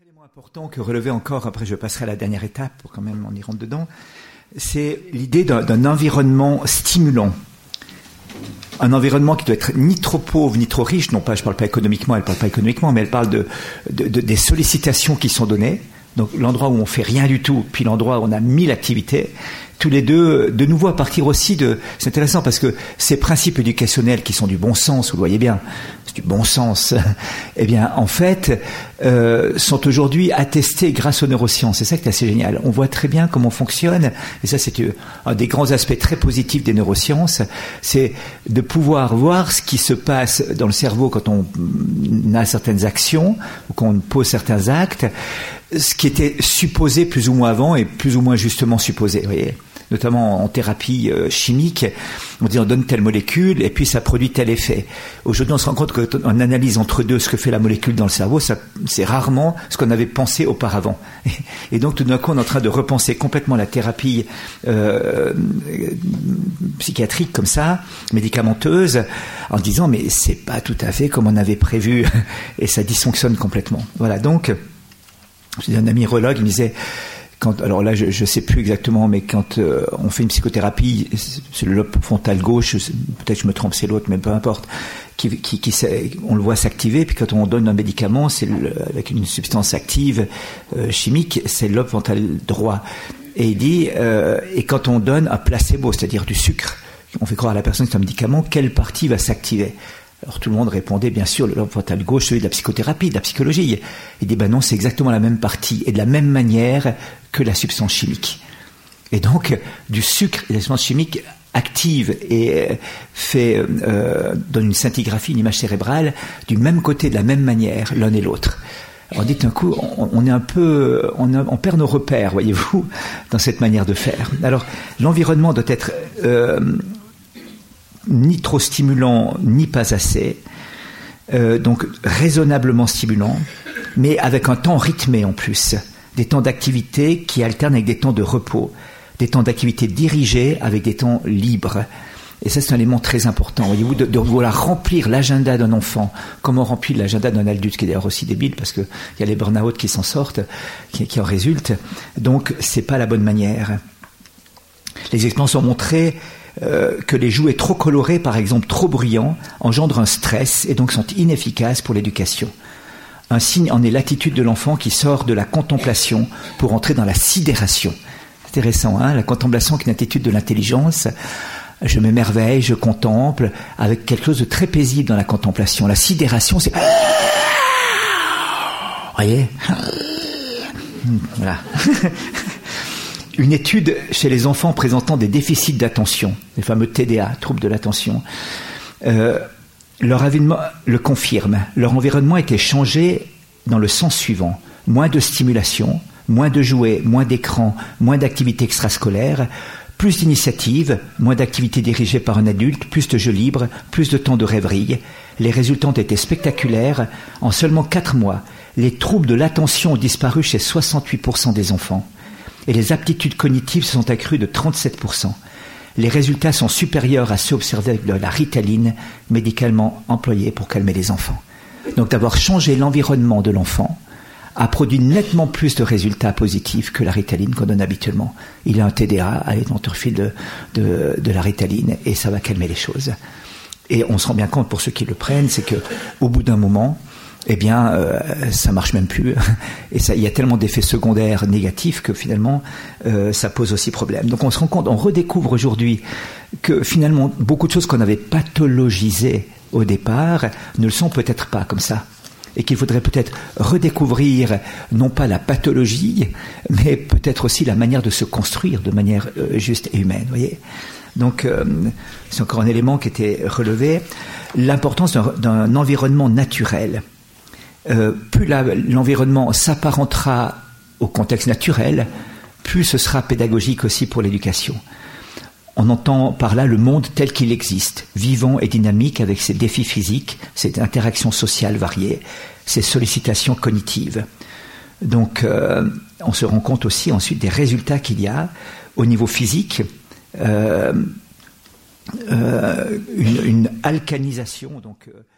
élément important que relever encore, après je passerai à la dernière étape pour quand même on y rentre dedans, c'est l'idée d'un environnement stimulant. Un environnement qui doit être ni trop pauvre ni trop riche, non pas, je parle pas économiquement, elle parle pas économiquement, mais elle parle des sollicitations qui sont données. Donc l'endroit où on fait rien du tout, puis l'endroit où on a 1000 activités, tous les deux, de nouveau à partir aussi de... C'est intéressant parce que ces principes éducationnels qui sont du bon sens, vous le voyez bien, c'est du bon sens, eh bien en fait sont aujourd'hui attestés grâce aux neurosciences. C'est ça qui est assez génial. On voit très bien comment fonctionne, et ça c'est un des grands aspects très positifs des neurosciences, c'est de pouvoir voir ce qui se passe dans le cerveau quand on a certaines actions, ou qu'on pose certains actes, ce qui était supposé plus ou moins avant et plus ou moins justement supposé, vous voyez, notamment en thérapie chimique, on dit on donne telle molécule et puis ça produit tel effet. Aujourd'hui, on se rend compte qu'on analyse entre deux ce que fait la molécule dans le cerveau, ça, c'est rarement ce qu'on avait pensé auparavant. Et donc tout d'un coup, on est en train de repenser complètement la thérapie psychiatrique comme ça, médicamenteuse, en disant mais c'est pas tout à fait comme on avait prévu et ça dysfonctionne complètement. Voilà, donc j'ai un ami neurologue, il me disait, alors là je sais plus exactement, mais quand on fait une psychothérapie, c'est le lobe frontal gauche, peut-être je me trompe, c'est l'autre, mais peu importe, on le voit s'activer, puis quand on donne un médicament, c'est avec une substance active chimique, c'est le lobe frontal droit. Et il dit, et quand on donne un placebo, c'est-à-dire du sucre, on fait croire à la personne que c'est un médicament, quelle partie va s'activer ? Alors tout le monde répondait bien sûr le lobe frontal gauche, celui de la psychothérapie, de la psychologie. Il dit ben non, c'est exactement la même partie et de la même manière que la substance chimique. Et donc du sucre et la substance chimique active et donne une scintigraphie, une image cérébrale du même côté, de la même manière, l'un et l'autre. Alors dites un coup, on est un peu, on perd nos repères, voyez-vous, dans cette manière de faire. Alors l'environnement doit être ni trop stimulant, ni pas assez, donc raisonnablement stimulant, mais avec un temps rythmé en plus, des temps d'activité qui alternent avec des temps de repos, des temps d'activité dirigés avec des temps libres. Et ça, c'est un élément très important, voyez-vous, de vouloir remplir l'agenda d'un enfant, comme on remplit l'agenda d'un adulte, ce qui est d'ailleurs aussi débile, parce qu'il y a les burn-out qui s'en sortent, qui en résultent. Donc, c'est pas la bonne manière. Les expériences ont montré que les jouets trop colorés, par exemple trop brillants, engendrent un stress et donc sont inefficaces pour l'éducation. Un signe en est l'attitude de l'enfant qui sort de la contemplation pour entrer dans la sidération. C'est intéressant, hein, la contemplation qui est une attitude de l'intelligence. Je m'émerveille, je contemple, avec quelque chose de très paisible dans la contemplation. La sidération, c'est... Voyez ? Voilà. Une étude chez les enfants présentant des déficits d'attention, les fameux TDA, troubles de l'attention, leur environnement le confirme. Leur environnement était changé dans le sens suivant. Moins de stimulation, moins de jouets, moins d'écran, moins d'activités extrascolaires, plus d'initiatives, moins d'activités dirigées par un adulte, plus de jeux libres, plus de temps de rêverie. Les résultats ont été spectaculaires. En seulement 4 mois, les troubles de l'attention ont disparu chez 68% des enfants. Et les aptitudes cognitives se sont accrues de 37%. Les résultats sont supérieurs à ceux observés avec de la Ritaline, médicalement employée pour calmer les enfants. Donc d'avoir changé l'environnement de l'enfant a produit nettement plus de résultats positifs que la Ritaline qu'on donne habituellement. Il a un TDA, allez, on te refile de la Ritaline et ça va calmer les choses. Et on se rend bien compte, pour ceux qui le prennent, c'est que au bout d'un moment, eh bien, ça marche même plus. Et ça, il y a tellement d'effets secondaires négatifs que finalement, ça pose aussi problème. Donc on se rend compte, on redécouvre aujourd'hui que finalement, beaucoup de choses qu'on avait pathologisées au départ ne le sont peut-être pas comme ça. Et qu'il faudrait peut-être redécouvrir, non pas la pathologie, mais peut-être aussi la manière de se construire de manière juste et humaine, voyez. Donc, c'est encore un élément qui était relevé. L'importance d'un environnement naturel. Plus l'environnement s'apparentera au contexte naturel, plus ce sera pédagogique aussi pour l'éducation. On entend par là le monde tel qu'il existe, vivant et dynamique avec ses défis physiques, ses interactions sociales variées, ses sollicitations cognitives. Donc, on se rend compte aussi ensuite des résultats qu'il y a au niveau physique, une alcanisation, donc